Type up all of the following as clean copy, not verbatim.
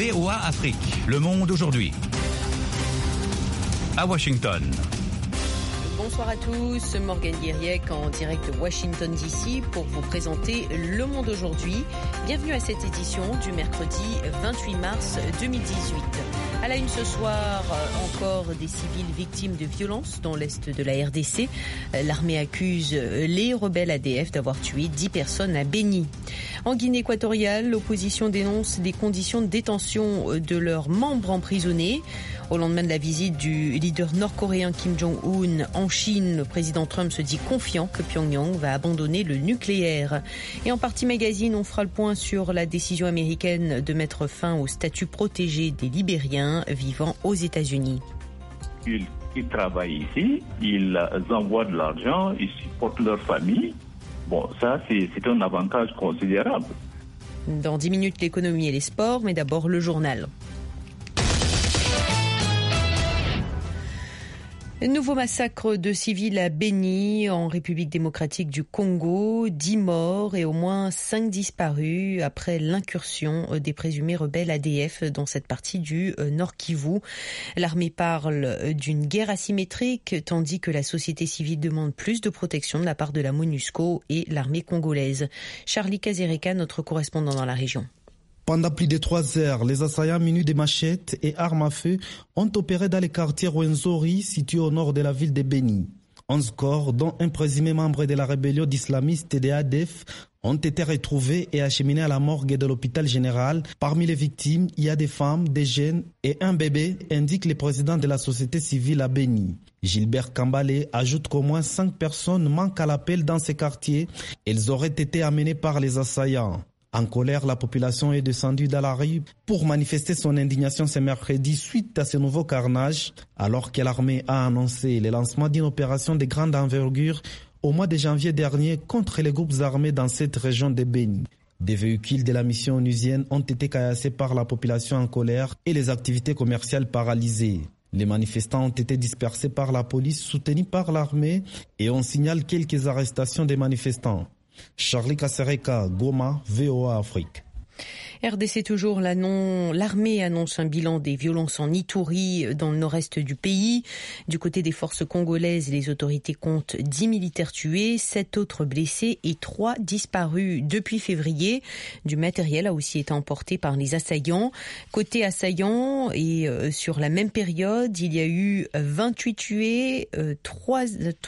VOA Afrique, le monde aujourd'hui. À Washington. Bonsoir à tous, Morgane Guiriec en direct de Washington DC pour vous présenter Le Monde aujourd'hui. Bienvenue à cette édition du mercredi 28 mars 2018. À la une ce soir, encore des civils victimes de violences dans l'est de la RDC. L'armée accuse les rebelles ADF d'avoir tué 10 personnes à Beni. En Guinée équatoriale, l'opposition dénonce les conditions de détention de leurs membres emprisonnés. Au lendemain de la visite du leader nord-coréen Kim Jong-un en Chine, le président Trump se dit confiant que Pyongyang va abandonner le nucléaire. Et en Partie Magazine, on fera le point sur la décision américaine de mettre fin au statut protégé des Libériens vivant aux États-Unis. Ils travaillent ici, ils envoient de l'argent, ils supportent leur famille. Bon, ça, c'est un avantage considérable. Dans 10 minutes, l'économie et les sports, mais d'abord le journal. Nouveau massacre de civils à Beni, en République démocratique du Congo. 10 morts et au moins 5 disparus après l'incursion des présumés rebelles ADF dans cette partie du Nord Kivu. L'armée parle d'une guerre asymétrique, tandis que la société civile demande plus de protection de la part de la MONUSCO et l'armée congolaise. Charlie Kazereka, notre correspondant dans la région. Pendant plus de 3 heures, les assaillants munis de machettes et armes à feu ont opéré dans le quartier Rwenzori, situé au nord de la ville de Beni. 11 corps, dont un présumé membre de la rébellion d'islamistes des ADF, ont été retrouvés et acheminés à la morgue de l'hôpital général. Parmi les victimes, il y a des femmes, des jeunes et un bébé, indique le président de la société civile à Beni. Gilbert Kambale ajoute qu'au moins 5 personnes manquent à l'appel dans ces quartiers. Elles auraient été amenées par les assaillants. En colère, la population est descendue dans la rue pour manifester son indignation ce mercredi suite à ce nouveau carnage, alors que l'armée a annoncé le lancement d'une opération de grande envergure au mois de janvier dernier contre les groupes armés dans cette région de Beni. Des véhicules de la mission onusienne ont été caillassés par la population en colère et les activités commerciales paralysées. Les manifestants ont été dispersés par la police soutenue par l'armée et on signale quelques arrestations des manifestants. Charlie Kasereka, Goma, VOA Afrique. RDC toujours, l'armée annonce un bilan des violences en Ituri dans le nord-est du pays. Du côté des forces congolaises, les autorités comptent 10 militaires tués, 7 autres blessés et 3 disparus depuis février. Du matériel a aussi été emporté par les assaillants. Côté assaillants, et sur la même période, il y a eu 28 tués, 3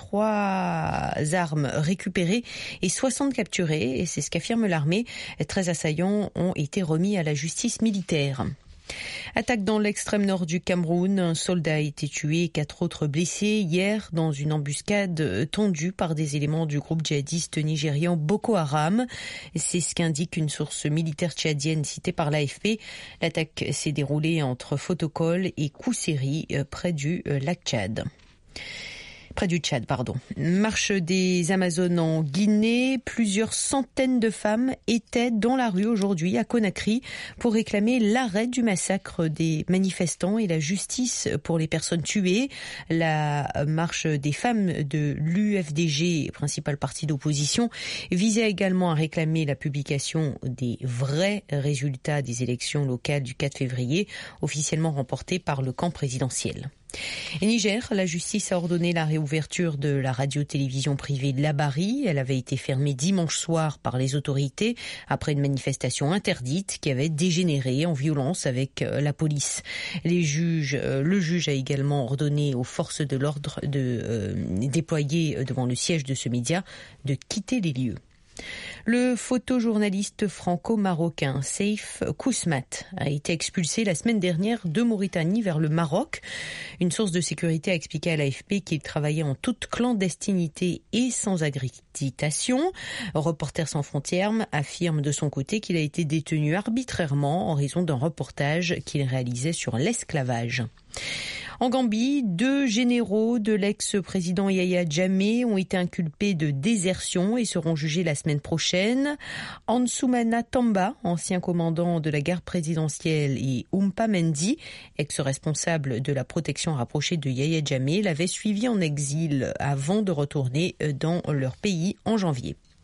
armes récupérées et 60 capturés. Et c'est ce qu'affirme l'armée. 13 assaillants ont été remis à la justice militaire. Attaque dans l'extrême nord du Cameroun. Un soldat a été tué et 4 autres blessés hier dans une embuscade tendue par des éléments du groupe djihadiste nigérian Boko Haram. C'est ce qu'indique une source militaire tchadienne citée par l'AFP. L'attaque s'est déroulée entre Fotokol et Kousséri, près du Tchad. Marche des Amazones en Guinée. Plusieurs centaines de femmes étaient dans la rue aujourd'hui à Conakry pour réclamer l'arrêt du massacre des manifestants et la justice pour les personnes tuées. La marche des femmes de l'UFDG, principal parti d'opposition, visait également à réclamer la publication des vrais résultats des élections locales du 4 février, officiellement remportées par le camp présidentiel. Et Niger, la justice a ordonné la réouverture de la radio-télévision privée Labari. Elle avait été fermée dimanche soir par les autorités après une manifestation interdite qui avait dégénéré en violence avec la police. Le juge a également ordonné aux forces de l'ordre déployées devant le siège de ce média de quitter les lieux. Le photojournaliste franco-marocain Seif Kousmat a été expulsé la semaine dernière de Mauritanie vers le Maroc. Une source de sécurité a expliqué à l'AFP qu'il travaillait en toute clandestinité et sans accréditation. Reporters sans frontières affirme de son côté qu'il a été détenu arbitrairement en raison d'un reportage qu'il réalisait sur l'esclavage. En Gambie, 2 généraux de l'ex-président Yahya Jammeh ont été inculpés de désertion et seront jugés la semaine prochaine. Ansoumana Tamba, ancien commandant de la garde présidentielle, et Oumpa Mendy, ex-responsable de la protection rapprochée de Yahya Jammeh, l'avaient suivi en exil avant de retourner dans leur pays en janvier.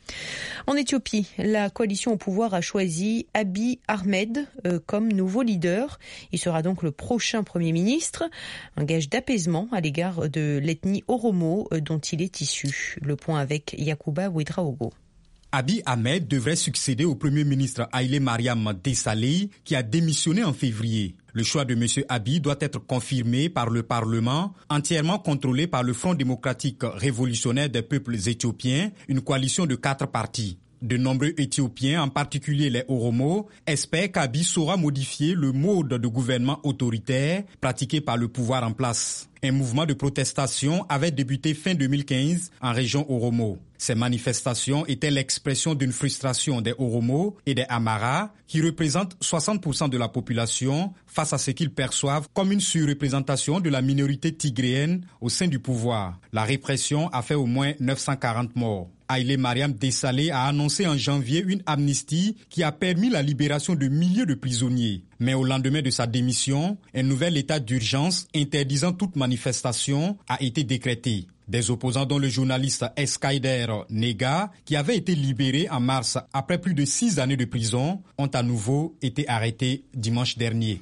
En Éthiopie, la coalition au pouvoir a choisi Abiy Ahmed comme nouveau leader. Il sera donc le prochain Premier ministre, un gage d'apaisement à l'égard de l'ethnie Oromo dont il est issu. Le point avec Yacouba Ouedraogo. Abiy Ahmed devrait succéder au Premier ministre Haïlé Mariam Desalegn qui a démissionné en février. Le choix de M. Abiy doit être confirmé par le Parlement, entièrement contrôlé par le Front démocratique révolutionnaire des peuples éthiopiens, une coalition de 4 partis. De nombreux Éthiopiens, en particulier les Oromo, espèrent qu'Abiy saura modifier le mode de gouvernement autoritaire pratiqué par le pouvoir en place. Un mouvement de protestation avait débuté fin 2015 en région Oromo. Ces manifestations étaient l'expression d'une frustration des Oromo et des Amara, qui représentent 60% de la population, face à ce qu'ils perçoivent comme une surreprésentation de la minorité tigréenne au sein du pouvoir. La répression a fait au moins 940 morts. Haïlé Mariam Desalegn a annoncé en janvier une amnistie qui a permis la libération de milliers de prisonniers. Mais au lendemain de sa démission, un nouvel état d'urgence interdisant toute manifestation a été décrété. Des opposants dont le journaliste Eskaider Nega, qui avait été libéré en mars après plus de 6 années de prison, ont à nouveau été arrêtés dimanche dernier.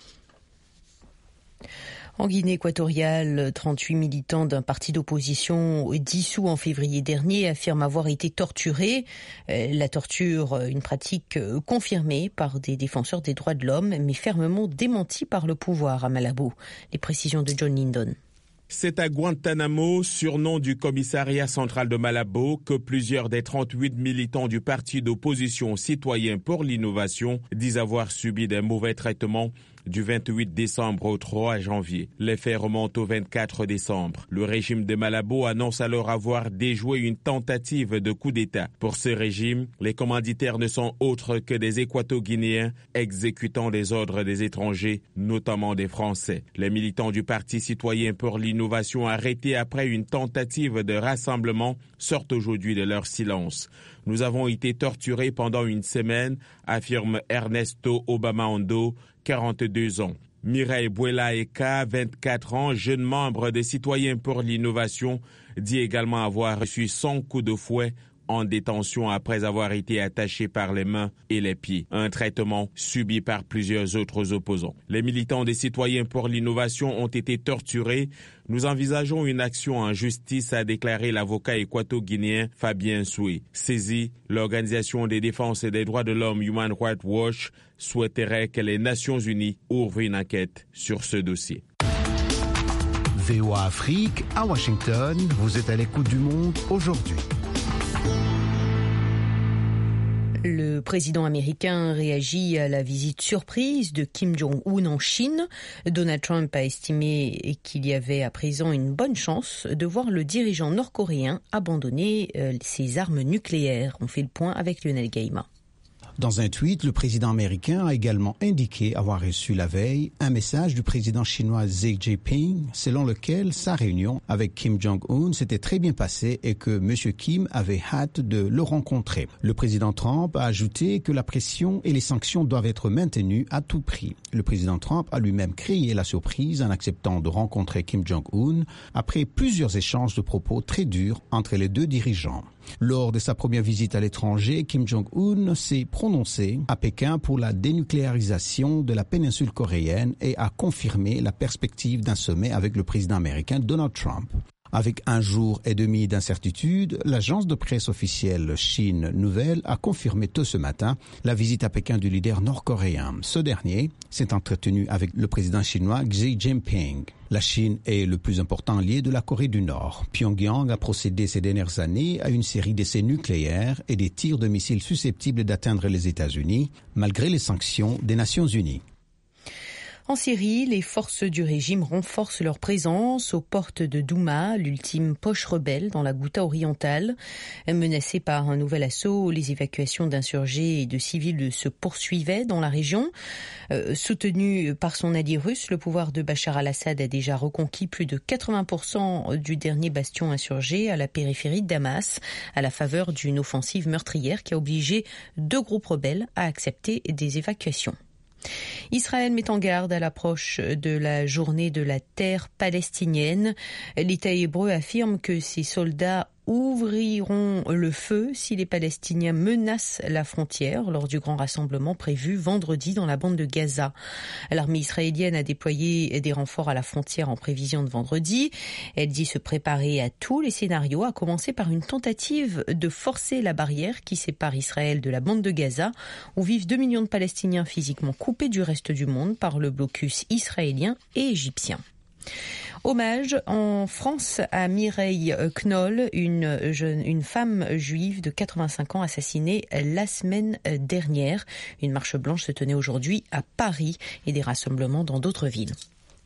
En Guinée équatoriale, 38 militants d'un parti d'opposition dissous en février dernier affirment avoir été torturés. La torture, une pratique confirmée par des défenseurs des droits de l'homme, mais fermement démentie par le pouvoir à Malabo. Les précisions de John Lindon. C'est à Guantanamo, surnom du commissariat central de Malabo, que plusieurs des 38 militants du parti d'opposition Citoyens pour l'innovation disent avoir subi des mauvais traitements du 28 décembre au 3 janvier. Les faits remontent au 24 décembre. Le régime de Malabo annonce alors avoir déjoué une tentative de coup d'État. Pour ce régime, les commanditaires ne sont autres que des Équato-Guinéens exécutant des ordres des étrangers, notamment des Français. Les militants du Parti citoyen pour l'innovation arrêtés après une tentative de rassemblement sortent aujourd'hui de leur silence. Nous avons été torturés pendant une semaine, affirme Ernesto Obamando, 42 ans. Mireille Buela Eka, 24 ans, jeune membre des Citoyens pour l'innovation, dit également avoir reçu 100 coups de fouet en détention après avoir été attaché par les mains et les pieds. Un traitement subi par plusieurs autres opposants. Les militants des Citoyens pour l'innovation ont été torturés. Nous envisageons une action en justice, a déclaré l'avocat équato-guinéen Fabien Soué. Saisi, l'Organisation des défenses et des droits de l'homme Human Rights Watch souhaiterait que les Nations Unies ouvrent une enquête sur ce dossier. VOA Afrique, à Washington, vous êtes à l'écoute du monde aujourd'hui. Le président américain réagit à la visite surprise de Kim Jong-un en Chine. Donald Trump a estimé qu'il y avait à présent une bonne chance de voir le dirigeant nord-coréen abandonner ses armes nucléaires. On fait le point avec Lionel Gaïma. Dans un tweet, le président américain a également indiqué avoir reçu la veille un message du président chinois Xi Jinping selon lequel sa réunion avec Kim Jong-un s'était très bien passée et que M. Kim avait hâte de le rencontrer. Le président Trump a ajouté que la pression et les sanctions doivent être maintenues à tout prix. Le président Trump a lui-même créé la surprise en acceptant de rencontrer Kim Jong-un après plusieurs échanges de propos très durs entre les deux dirigeants. Lors de sa première visite à l'étranger, Kim Jong-un s'est prononcé à Pékin pour la dénucléarisation de la péninsule coréenne et a confirmé la perspective d'un sommet avec le président américain Donald Trump. Avec 1 jour et demi d'incertitude, l'agence de presse officielle Chine Nouvelle a confirmé tôt ce matin la visite à Pékin du leader nord-coréen. Ce dernier s'est entretenu avec le président chinois Xi Jinping. La Chine est le plus important allié de la Corée du Nord. Pyongyang a procédé ces dernières années à une série d'essais nucléaires et des tirs de missiles susceptibles d'atteindre les États-Unis, malgré les sanctions des Nations Unies. En Syrie, les forces du régime renforcent leur présence aux portes de Douma, l'ultime poche rebelle dans la Ghouta orientale. Menacée par un nouvel assaut, les évacuations d'insurgés et de civils se poursuivaient dans la région. Soutenu par son allié russe, le pouvoir de Bachar al-Assad a déjà reconquis plus de 80% du dernier bastion insurgé à la périphérie de Damas, à la faveur d'une offensive meurtrière qui a obligé 2 groupes rebelles à accepter des évacuations. Israël met en garde à l'approche de la journée de la terre palestinienne. L'État hébreu affirme que ses soldats ouvriront le feu si les Palestiniens menacent la frontière lors du grand rassemblement prévu vendredi dans la bande de Gaza. L'armée israélienne a déployé des renforts à la frontière en prévision de vendredi. Elle dit se préparer à tous les scénarios, à commencer par une tentative de forcer la barrière qui sépare Israël de la bande de Gaza, où vivent 2 millions de Palestiniens physiquement coupés du reste du monde par le blocus israélien et égyptien. Hommage en France à Mireille Knoll, une femme juive de 85 ans assassinée la semaine dernière. Une marche blanche se tenait aujourd'hui à Paris et des rassemblements dans d'autres villes.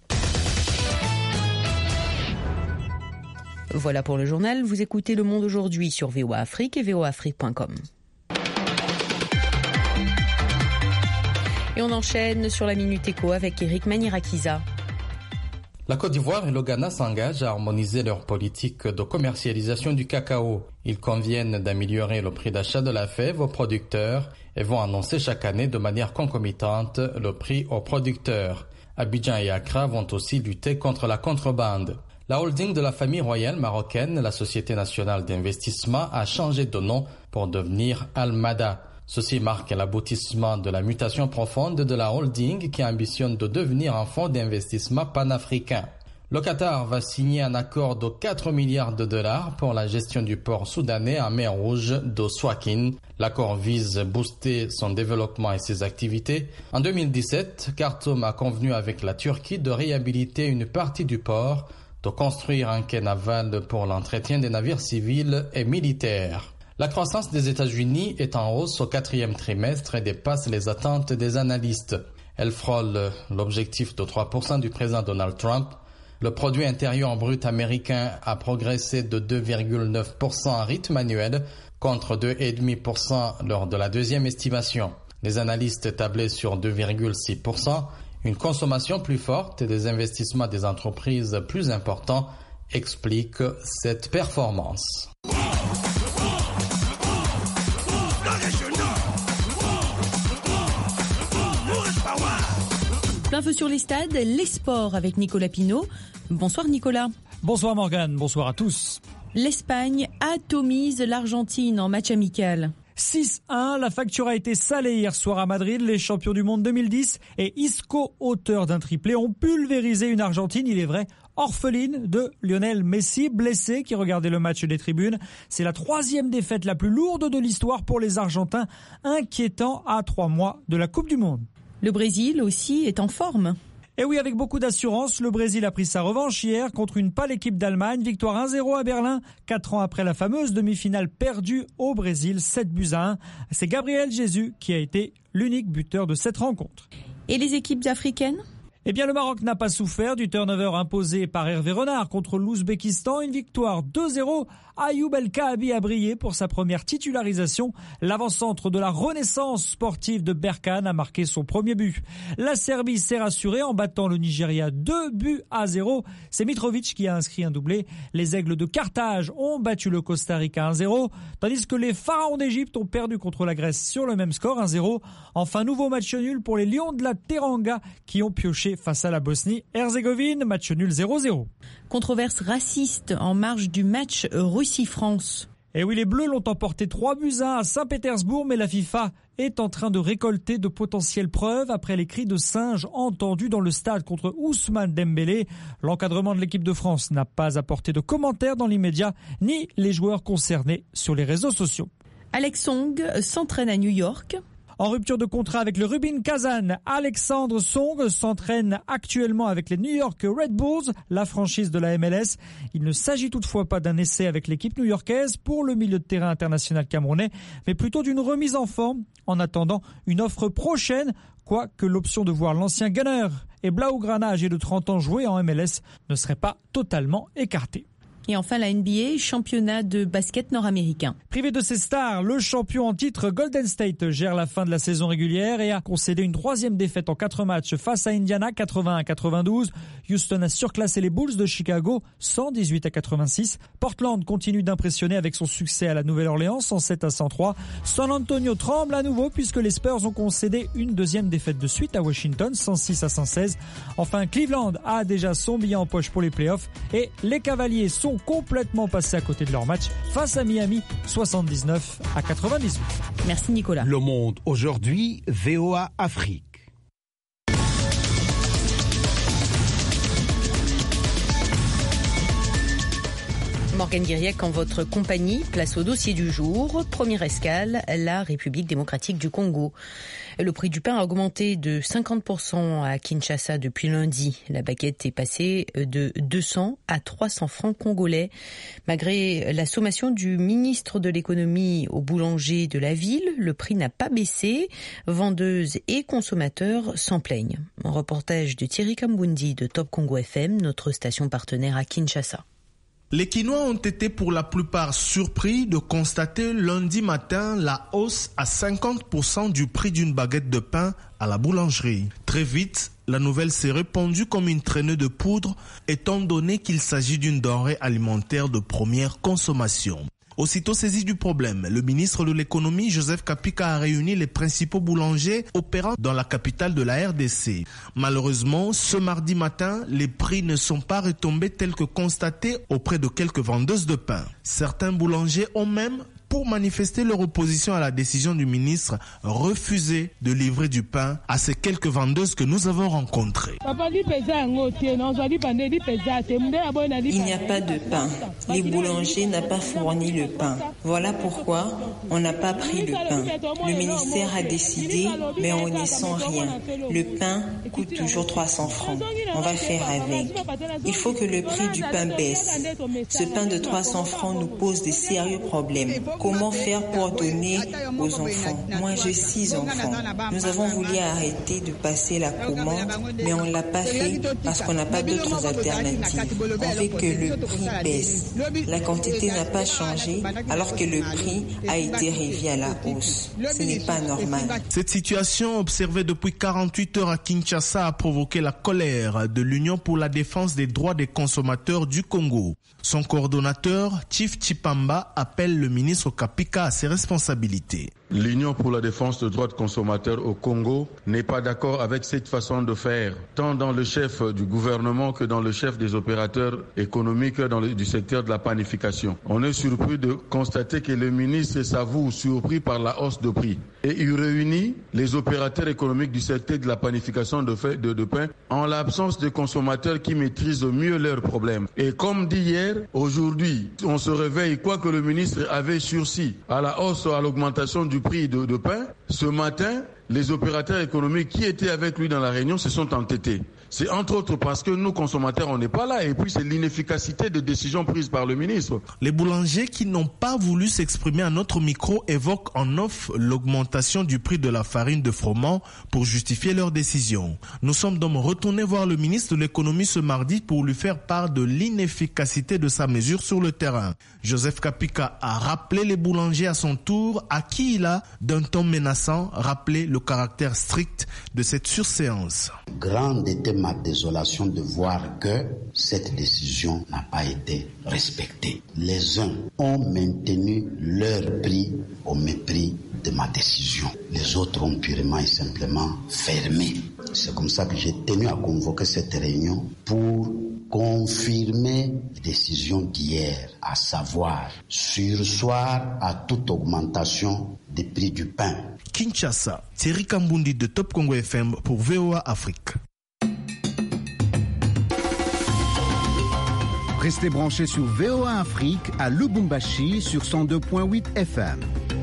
Voilà pour le journal. Vous écoutez Le Monde aujourd'hui sur VOA Afrique et voaafrique.com. Et on enchaîne sur la Minute Éco avec Eric Manirakiza. La Côte d'Ivoire et le Ghana s'engagent à harmoniser leur politique de commercialisation du cacao. Ils conviennent d'améliorer le prix d'achat de la fève aux producteurs et vont annoncer chaque année de manière concomitante le prix aux producteurs. Abidjan et Accra vont aussi lutter contre la contrebande. La holding de la famille royale marocaine, la Société nationale d'investissement, a changé de nom pour devenir Almada. Ceci marque l'aboutissement de la mutation profonde de la holding qui ambitionne de devenir un fonds d'investissement panafricain. Le Qatar va signer un accord de 4 milliards de dollars pour la gestion du port soudanais en mer Rouge de Swakin. L'accord vise à booster son développement et ses activités. En 2017, Khartoum a convenu avec la Turquie de réhabiliter une partie du port, de construire un quai naval pour l'entretien des navires civils et militaires. La croissance des États-Unis est en hausse au 4e trimestre et dépasse les attentes des analystes. Elle frôle l'objectif de 3% du président Donald Trump. Le produit intérieur brut américain a progressé de 2,9% en rythme annuel contre 2,5% lors de la deuxième estimation. Les analystes tablaient sur 2,6%. Une consommation plus forte et des investissements des entreprises plus importants expliquent cette performance. Plein feu sur les stades, les sports avec Nicolas Pinault. Bonsoir Nicolas. Bonsoir Morgane, bonsoir à tous. L'Espagne atomise l'Argentine en match amical. 6-1, la facture a été salée hier soir à Madrid. Les champions du monde 2010 et Isco, auteur d'un triplé, ont pulvérisé une Argentine, il est vrai, orpheline de Lionel Messi, blessé, qui regardait le match des tribunes. C'est la 3e défaite la plus lourde de l'histoire pour les Argentins, inquiétant à 3 mois de la Coupe du Monde. Le Brésil aussi est en forme. Et oui, avec beaucoup d'assurance, le Brésil a pris sa revanche hier contre une pâle équipe d'Allemagne. Victoire 1-0 à Berlin, 4 ans après la fameuse demi-finale perdue au Brésil, 7-1. C'est Gabriel Jesus qui a été l'unique buteur de cette rencontre. Et les équipes africaines ? Eh bien, le Maroc n'a pas souffert du turnover imposé par Hervé Renard contre l'Ouzbékistan. Une victoire 2-0. Ayoub El Kaabi a brillé pour sa première titularisation. L'avant-centre de la renaissance sportive de Berkane a marqué son premier but. La Serbie s'est rassurée en battant le Nigeria 2-0. C'est Mitrovic qui a inscrit un doublé. Les Aigles de Carthage ont battu le Costa Rica 1-0, tandis que les Pharaons d'Égypte ont perdu contre la Grèce sur le même score 1-0. Enfin, nouveau match nul pour les Lions de la Teranga qui ont pioché face à la Bosnie-Herzégovine, match nul 0-0. Controverse raciste en marge du match Russie-France. Et oui, les Bleus l'ont emporté 3-1 à Saint-Pétersbourg, mais la FIFA est en train de récolter de potentielles preuves après les cris de singe entendus dans le stade contre Ousmane Dembélé. L'encadrement de l'équipe de France n'a pas apporté de commentaires dans l'immédiat, ni les joueurs concernés sur les réseaux sociaux. Alex Song s'entraîne à New York. En rupture de contrat avec le Rubin Kazan, Alexandre Song s'entraîne actuellement avec les New York Red Bulls, la franchise de la MLS. Il ne s'agit toutefois pas d'un essai avec l'équipe new-yorkaise pour le milieu de terrain international camerounais, mais plutôt d'une remise en forme en attendant une offre prochaine, quoique l'option de voir l'ancien Gunner et Blaugrana âgé de 30 ans jouer en MLS ne serait pas totalement écartée. Et enfin la NBA, championnat de basket nord-américain. Privé de ses stars, le champion en titre Golden State gère la fin de la saison régulière et a concédé une 3e défaite en 4 matchs face à Indiana, 81-92. Houston a surclassé les Bulls de Chicago, 118-86. Portland continue d'impressionner avec son succès à la Nouvelle-Orléans, 107-103. San Antonio tremble à nouveau puisque les Spurs ont concédé une 2e défaite de suite à Washington, 106-116. Enfin, Cleveland a déjà son billet en poche pour les playoffs et les Cavaliers sont sont complètement passés à côté de leur match face à Miami, 79-98. Merci Nicolas. Le Monde aujourd'hui, VOA Afrique. Morgane Guiriec en votre compagnie, place au dossier du jour. Première escale, la République démocratique du Congo. Le prix du pain a augmenté de 50% à Kinshasa depuis lundi. La baguette est passée de 200 à 300 francs congolais. Malgré la sommation du ministre de l'économie au boulanger de la ville, le prix n'a pas baissé. Vendeuses et consommateurs s'en plaignent. Un reportage de Thierry Kambundi de Top Congo FM, notre station partenaire à Kinshasa. Les Kinois ont été pour la plupart surpris de constater lundi matin la hausse à 50% du prix d'une baguette de pain à la boulangerie. Très vite, la nouvelle s'est répandue comme une traînée de poudre, étant donné qu'il s'agit d'une denrée alimentaire de première consommation. Aussitôt saisi du problème, le ministre de l'économie, Joseph Kapika, a réuni les principaux boulangers opérant dans la capitale de la RDC. Malheureusement, ce mardi matin, les prix ne sont pas retombés tels que constatés auprès de quelques vendeuses de pain. Certains boulangers ont même, pour manifester leur opposition à la décision du ministre, refusé de livrer du pain à ces quelques vendeuses que nous avons rencontrées. Il n'y a pas de pain. Les boulangers n'ont pas fourni le pain. Voilà pourquoi on n'a pas pris le pain. Le ministère a décidé, mais on n'y sent rien. Le pain coûte toujours 300 francs. On va faire avec. Il faut que le prix du pain baisse. Ce pain de 300 francs nous pose de sérieux problèmes. Comment faire pour donner aux enfants? Moi, j'ai 6 enfants. Nous avons voulu arrêter de passer la commande, mais on ne l'a pas fait parce qu'on n'a pas d'autres alternatives. On veut que le prix baisse. La quantité n'a pas changé alors que le prix a été revu à la hausse. Ce n'est pas normal. Cette situation observée depuis 48 heures à Kinshasa a provoqué la colère de l'Union pour la défense des droits des consommateurs du Congo. Son coordonnateur, Chief Chipamba, appelle le ministre Kapika à ses responsabilités. L'Union pour la défense des droits des consommateurs au Congo n'est pas d'accord avec cette façon de faire, tant dans le chef du gouvernement que dans le chef des opérateurs économiques du secteur de la panification. On est surpris de constater que le ministre s'avoue surpris par la hausse de prix. Et il réunit les opérateurs économiques du secteur de la panification de pain en l'absence de consommateurs qui maîtrisent mieux leurs problèmes. Et comme dit hier, aujourd'hui, on se réveille, quoique le ministre avait sursis à la hausse, à l'augmentation du prix de pain, ce matin, les opérateurs économiques qui étaient avec lui dans la réunion se sont entêtés. C'est entre autres parce que nous, consommateurs, on n'est pas là. Et puis, c'est l'inefficacité de décisions prises par le ministre. Les boulangers qui n'ont pas voulu s'exprimer à notre micro évoquent en off l'augmentation du prix de la farine de froment pour justifier leur décision. Nous sommes donc retournés voir le ministre de l'économie ce mardi pour lui faire part de l'inefficacité de sa mesure sur le terrain. Joseph Kapika a rappelé les boulangers à son tour, à qui il a, d'un ton menaçant, rappelé le caractère strict de cette surséance. Grande était ma désolation de voir que cette décision n'a pas été respectée. Les uns ont maintenu leur prix au mépris de ma décision. Les autres ont purement et simplement fermé. C'est comme ça que j'ai tenu à convoquer cette réunion pour confirmer la décision d'hier, à savoir surseoir à toute augmentation des prix du pain. Kinshasa, Thierry Kambundi de Top Congo FM pour VOA Afrique. Restez branchés sur VOA Afrique à Lubumbashi sur 102.8 FM.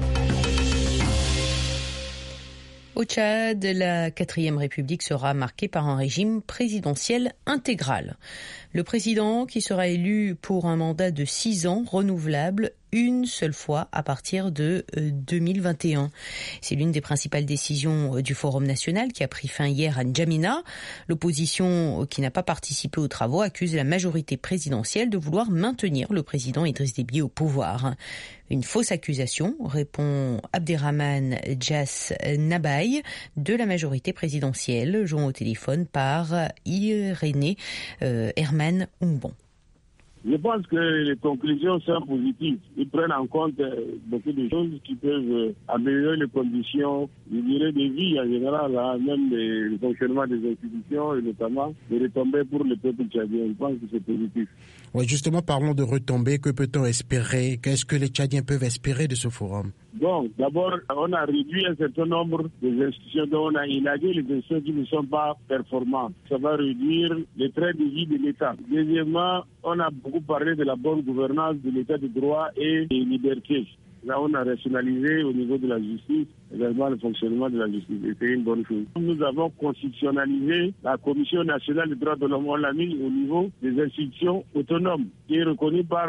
Au Tchad, la 4e République sera marquée par un régime présidentiel intégral. Le président, qui sera élu pour un mandat de 6 ans renouvelable, une seule fois à partir de 2021. C'est l'une des principales décisions du Forum national qui a pris fin hier à N'Djamena. L'opposition, qui n'a pas participé aux travaux, accuse la majorité présidentielle de vouloir maintenir le président Idriss Déby au pouvoir. Une fausse accusation, répond Abderrahmane Djass Nabaye de la majorité présidentielle, joint au téléphone par Irénée Herman Oumbon. Je pense que les conclusions sont positives. Ils prennent en compte beaucoup de choses qui peuvent améliorer les conditions, je dirais, de vie en général, même le fonctionnement des institutions et notamment les retombées pour le peuple tchadien. Je pense que c'est positif. Oui, justement, parlons de retombées. Que peut-on espérer? Qu'est-ce que les Tchadiens peuvent espérer de ce forum? Bon, d'abord, on a réduit un certain nombre des institutions dont on a élagué les institutions qui ne sont pas performantes. Ça va réduire les traits de vie de l'État. Deuxièmement, on a beaucoup parlé de la bonne gouvernance de l'État de droit et des libertés. Là, on a rationalisé au niveau de la justice également le fonctionnement de la justice. Et c'est une bonne chose. Nous avons constitutionnalisé la Commission nationale des droits de l'homme. On l'a mis au niveau des institutions autonomes, qui est reconnue par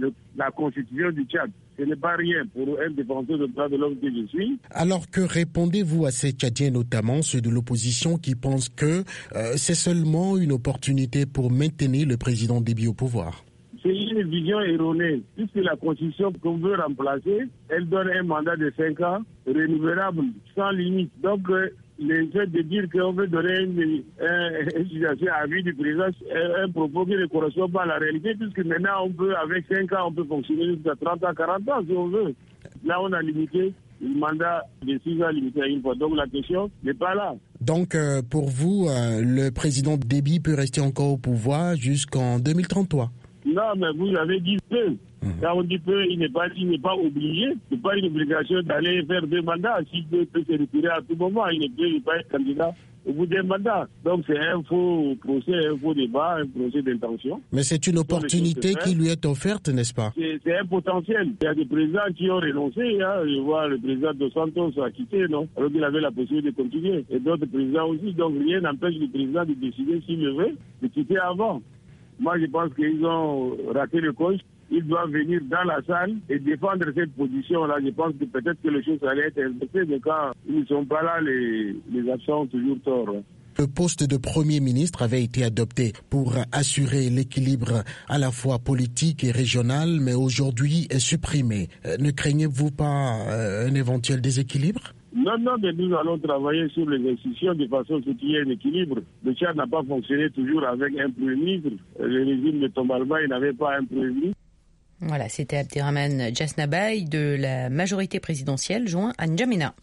la Constitution du Tchad. Ce n'est pas rien pour un défenseur des droits de l'homme que je suis. Alors que répondez-vous à ces Tchadiens, notamment ceux de l'opposition, qui pensent que c'est seulement une opportunité pour maintenir le président Déby au pouvoir? C'est une vision erronée. Puisque la Constitution qu'on veut remplacer, elle donne un mandat de 5 ans, renouvelable, sans limite. Donc, le fait de dire qu'on veut donner une situation à vie du président, un propos qui ne correspond pas à la réalité, puisque maintenant, avec 5 ans, on peut fonctionner jusqu'à 30 ans, 40 ans, si on veut. Là, on a limité le mandat de 6 ans limité à une fois. Donc, la question n'est pas là. Donc, pour vous, le président Déby peut rester encore au pouvoir jusqu'en 2033? Non, mais vous avez dit peu. Quand on dit peu, il n'est pas obligé. Ce n'est pas une obligation d'aller faire 2 mandats. S'il peut se retirer à tout moment, il ne peut pas être candidat au bout d'un mandat. Donc c'est un faux procès, un faux débat, un procès d'intention. Mais c'est une opportunité qui lui est offerte, n'est-ce pas? C'est un potentiel. Il y a des présidents qui ont renoncé. Je vois le président Dos Santos a quitté, non? Alors qu'il avait la possibilité de continuer. Et d'autres présidents aussi. Donc rien n'empêche le président de décider, s'il le veut, de quitter avant. Moi, je pense qu'ils ont raté le coche. Ils doivent venir dans la salle et défendre cette position-là. Je pense que peut-être que les choses allaient être inversées, mais quand ils ne sont pas là, les absents ont toujours tort. Le poste de Premier ministre avait été adopté pour assurer l'équilibre à la fois politique et régional, mais aujourd'hui est supprimé. Ne craignez-vous pas un éventuel déséquilibre? Non, mais nous allons travailler sur les institutions de façon à ce qu'il y ait un équilibre. Le Tchad n'a pas fonctionné toujours avec un Premier ministre. Le régime de Tombalba, il n'avait pas un Premier ministre. Voilà, c'était Abderrahmane Djesnabaye de la majorité présidentielle, joint à N'Djamena.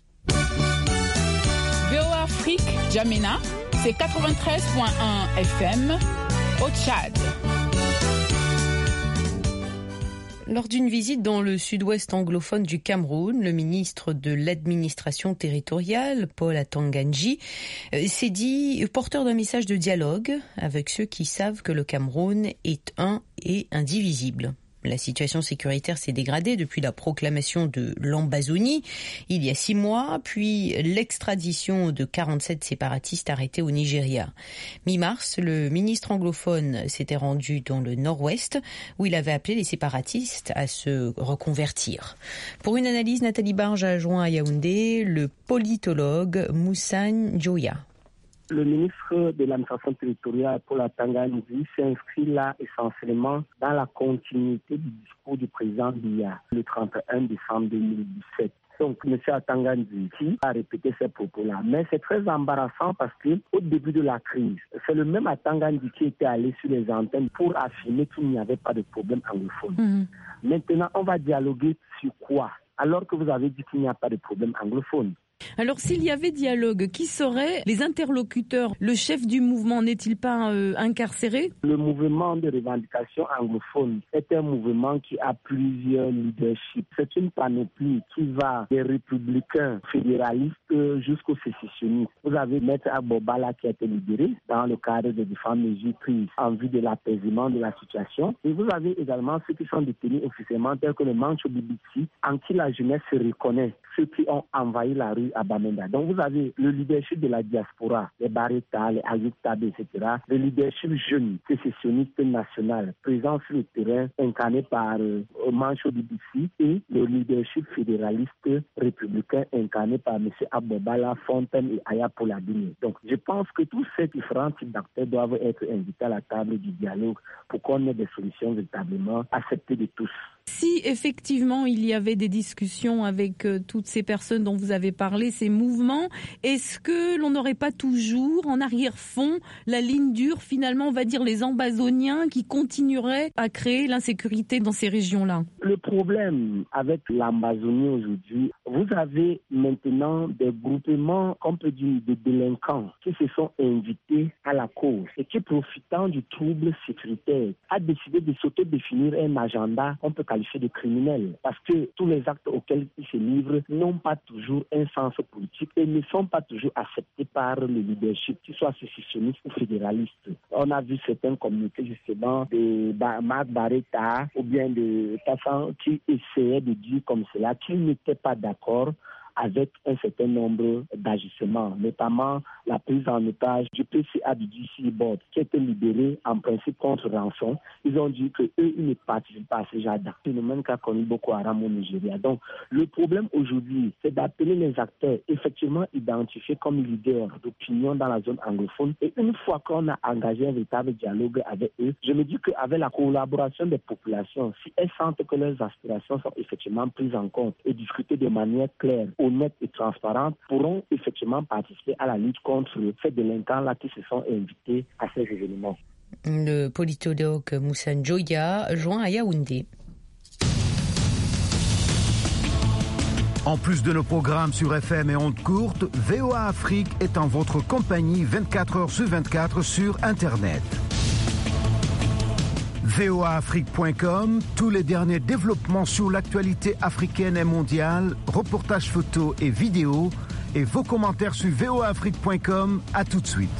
VOA Afrique, N'Djamena, c'est 93.1 FM au Tchad. Lors d'une visite dans le sud-ouest anglophone du Cameroun, le ministre de l'administration territoriale, Paul Atanganji, s'est dit porteur d'un message de dialogue avec ceux qui savent que le Cameroun est un et indivisible. La situation sécuritaire s'est dégradée depuis la proclamation de l'Ambazonie il y a 6 mois, puis l'extradition de 47 séparatistes arrêtés au Nigeria. Mi-mars, le ministre anglophone s'était rendu dans le nord-ouest où il avait appelé les séparatistes à se reconvertir. Pour une analyse, Nathalie Barge a joint à Yaoundé le politologue Moussa Ndjoya. Le ministre de l'administration territoriale, Paul Atanganji, s'inscrit là essentiellement dans la continuité du discours du président Biya le 31 décembre 2017. Donc, M. Atanganji a répété ces propos-là. Mais c'est très embarrassant parce qu'au début de la crise, c'est le même Atanganji qui était allé sur les antennes pour affirmer qu'il n'y avait pas de problème anglophone. Maintenant, on va dialoguer sur quoi? Alors que vous avez dit qu'il n'y a pas de problème anglophone. Alors, s'il y avait dialogue, qui seraient les interlocuteurs? Le chef du mouvement n'est-il pas incarcéré? Le mouvement de revendication anglophone est un mouvement qui a plusieurs leaderships. C'est une panoplie qui va des républicains fédéralistes jusqu'aux sécessionnistes. Vous avez Maître Abobala qui a été libéré dans le cadre des différentes mesures prises en vue de l'apaisement de la situation. Et vous avez également ceux qui sont détenus officiellement, tels que le Mancho Bibitsi, en qui la jeunesse se reconnaît, ceux qui ont envahi la rue à Bamenda. Donc vous avez le leadership de la diaspora, les Barreta, les Ayoub Tabé, etc. Le leadership jeune, sécessionniste national, présent sur le terrain, incarné par Mancho Bibitsi, et le leadership fédéraliste républicain, incarné par M. Abobala, Fontaine et Aya Poladini. Donc je pense que tous ces différents types d'acteurs doivent être invités à la table du dialogue pour qu'on ait des solutions véritablement acceptées de tous. Si effectivement il y avait des discussions avec toutes ces personnes dont vous avez parlé, ces mouvements, est-ce que l'on n'aurait pas toujours en arrière-fond la ligne dure, finalement on va dire les Ambazoniens qui continueraient à créer l'insécurité dans ces régions-là? Le problème avec l'Ambazonie aujourd'hui, vous avez maintenant des groupements, on peut dire, de délinquants qui se sont invités à la cause et qui, profitant du trouble sécuritaire, a décidé de s'auto-définir un agenda qu'on peut qualifier de criminel. Parce que tous les actes auxquels ils se livrent n'ont pas toujours un sens politique et ne sont pas toujours acceptés par le leadership, qu'ils soient sécessionnistes ou fédéralistes. On a vu certains communiqués justement de Marc Barretta ou bien de Tassan qui essayaient de dire comme cela qu'ils n'étaient pas d'accord avec un certain nombre d'agissements, notamment la prise en otage du PCA du DC Board, qui a été libéré en principe contre rançon. Ils ont dit qu'eux, ils ne participent pas à ce genre d'actes. C'est le même qu'a connu Boko Haram au Nigeria. Donc, le problème aujourd'hui, c'est d'appeler les acteurs effectivement identifiés comme leaders d'opinion dans la zone anglophone. Et une fois qu'on a engagé un véritable dialogue avec eux, je me dis qu'avec la collaboration des populations, si elles sentent que leurs aspirations sont effectivement prises en compte et discutées de manière claire, honnête et transparente, pourront effectivement participer à la lutte contre ces délinquants-là qui se sont invités à ces événements. Le politologue Moussa Njoya joint à Yaoundé. En plus de nos programmes sur FM et ondes courtes, VOA Afrique est en votre compagnie 24 heures sur 24 sur Internet. voaafrique.com, tous les derniers développements sur l'actualité africaine et mondiale, reportages photos et vidéos, et vos commentaires sur voaafrique.com. À tout de suite.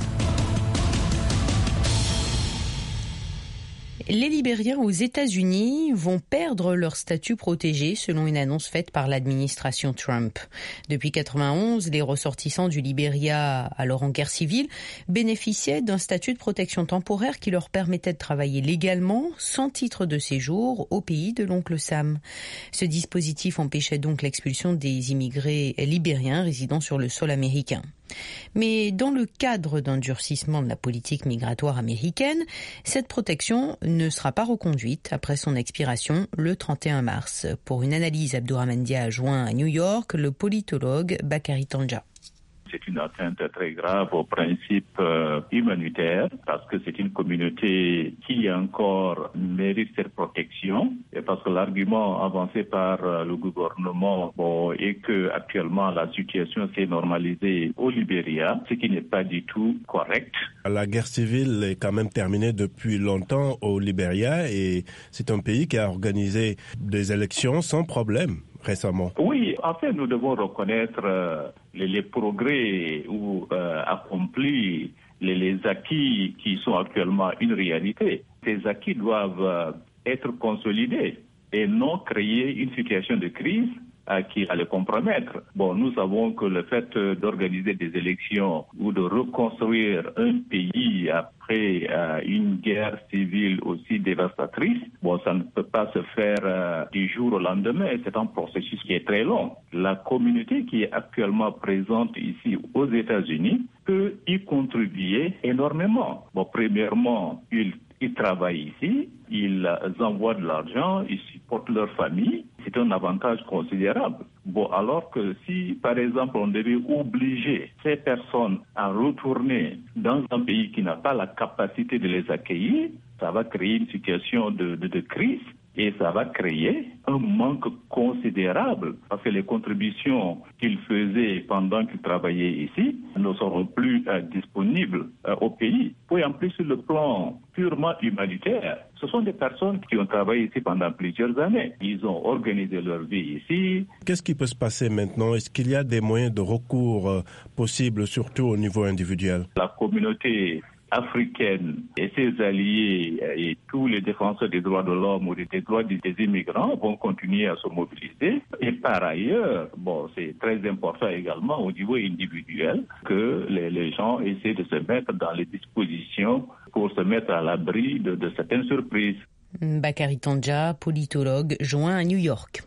Les Libériens aux États-Unis vont perdre leur statut protégé selon une annonce faite par l'administration Trump. Depuis 1991, les ressortissants du Libéria, alors en guerre civile, bénéficiaient d'un statut de protection temporaire qui leur permettait de travailler légalement, sans titre de séjour, au pays de l'oncle Sam. Ce dispositif empêchait donc l'expulsion des immigrés libériens résidant sur le sol américain. Mais dans le cadre d'un durcissement de la politique migratoire américaine, cette protection ne sera pas reconduite après son expiration le 31 mars. Pour une analyse, Abdourahmane Dia a joint à New York le politologue Bakary Tandja. C'est une atteinte très grave au principe humanitaire parce que c'est une communauté qui encore mérite cette protection et parce que l'argument avancé par le gouvernement est que actuellement la situation s'est normalisée au Libéria, ce qui n'est pas du tout correct. La guerre civile est quand même terminée depuis longtemps au Libéria et c'est un pays qui a organisé des élections sans problème récemment. Oui, en fait, nous devons reconnaître les progrès ou accomplis, les acquis qui sont actuellement une réalité. Ces acquis doivent être consolidés et non créer une situation de crise qui va les compromettre. Nous savons que le fait d'organiser des élections ou de reconstruire un pays après une guerre civile aussi dévastatrice, ça ne peut pas se faire du jour au lendemain. C'est un processus qui est très long. La communauté qui est actuellement présente ici aux États-Unis peut y contribuer énormément. Premièrement, ils travaillent ici, ils envoient de l'argent, ils supportent leur famille. C'est un avantage considérable. Alors que si, par exemple, on devait obliger ces personnes à retourner dans un pays qui n'a pas la capacité de les accueillir, ça va créer une situation de crise. Et ça va créer un manque considérable parce que les contributions qu'ils faisaient pendant qu'ils travaillaient ici ne seront plus disponibles au pays. Et en plus, sur le plan purement humanitaire, ce sont des personnes qui ont travaillé ici pendant plusieurs années. Ils ont organisé leur vie ici. Qu'est-ce qui peut se passer maintenant? Est-ce qu'il y a des moyens de recours possibles, surtout au niveau individuel? La communauté africaine et ses alliés et tous les défenseurs des droits de l'homme ou des droits des immigrants vont continuer à se mobiliser. Et par ailleurs, c'est très important également au niveau individuel que les gens essaient de se mettre dans les dispositions pour se mettre à l'abri de certaines surprises. Bakary Tandja, politologue, joint à New York.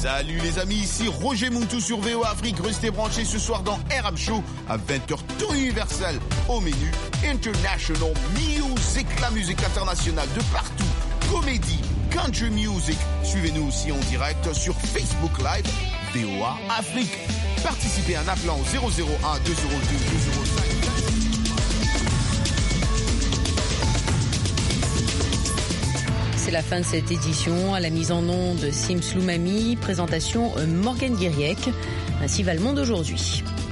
Salut les amis, ici Roger Muntou sur VOA Afrique. Restez branchés ce soir dans Arab Show à 20h, tout universel. Au menu, International Music, la musique internationale de partout. Comédie, country music. Suivez-nous aussi en direct sur Facebook Live, VOA Afrique. Participez en appelant au 001 202 205. C'est la fin de cette édition. À la mise en onde, Sims Loumami, présentation Morgane Guiriec. Ainsi va le monde aujourd'hui.